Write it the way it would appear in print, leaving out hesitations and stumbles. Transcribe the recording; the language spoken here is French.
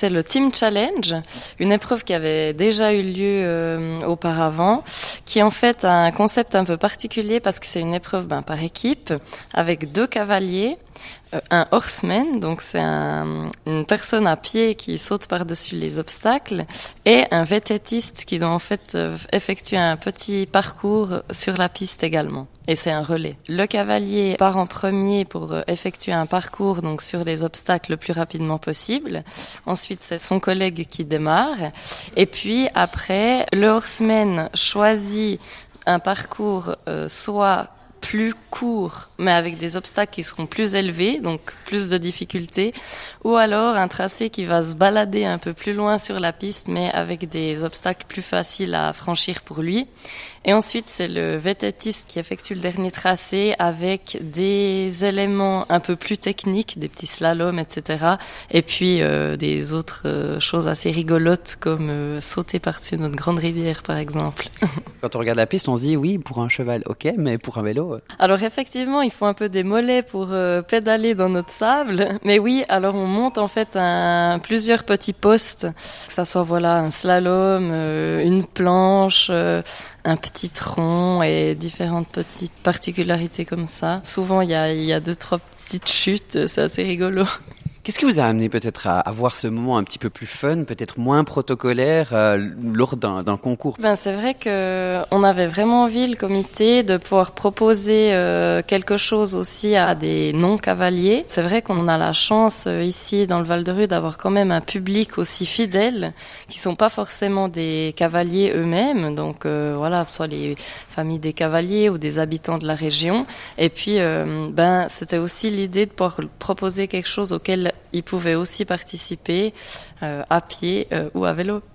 c'est le Team Challenge, une épreuve qui avait déjà eu lieu auparavant, qui en fait a un concept un peu particulier parce que c'est une épreuve par équipe avec 2 cavaliers. Un horseman, donc c'est une personne à pied qui saute par-dessus les obstacles, et un vététiste qui doit en fait effectuer un petit parcours sur la piste également. Et c'est un relais. Le cavalier part en premier pour effectuer un parcours donc sur les obstacles le plus rapidement possible. Ensuite, c'est son collègue qui démarre. Et puis après, le horseman choisit un parcours soit plus court, mais avec des obstacles qui seront plus élevés, donc plus de difficultés, ou alors un tracé qui va se balader un peu plus loin sur la piste, mais avec des obstacles plus faciles à franchir pour lui. Et ensuite, c'est le vététiste qui effectue le dernier tracé avec des éléments un peu plus techniques, des petits slaloms, etc. Et puis des autres choses assez rigolotes comme sauter par-dessus notre grande rivière, par exemple. Quand on regarde la piste, on se dit oui, pour un cheval, ok, mais pour un vélo... Alors effectivement, il faut un peu des mollets pour pédaler dans notre sable. Mais oui, alors on monte en fait plusieurs petits postes, que ça soit un slalom, une planche, un petit tronc et différentes petites particularités comme ça. Souvent, il y a 2-3 petites chutes, c'est assez rigolo. Qu'est-ce qui vous a amené peut-être à avoir ce moment un petit peu plus fun, peut-être moins protocolaire lors d'un concours ? C'est vrai que on avait vraiment envie, le comité, de pouvoir proposer quelque chose aussi à des non-cavaliers. C'est vrai qu'on a la chance ici dans le Val-de-Ruz d'avoir quand même un public aussi fidèle, qui sont pas forcément des cavaliers eux-mêmes, donc soit les familles des cavaliers ou des habitants de la région. Et puis c'était aussi l'idée de pouvoir proposer quelque chose auquel ils pouvaient aussi participer à pied ou à vélo.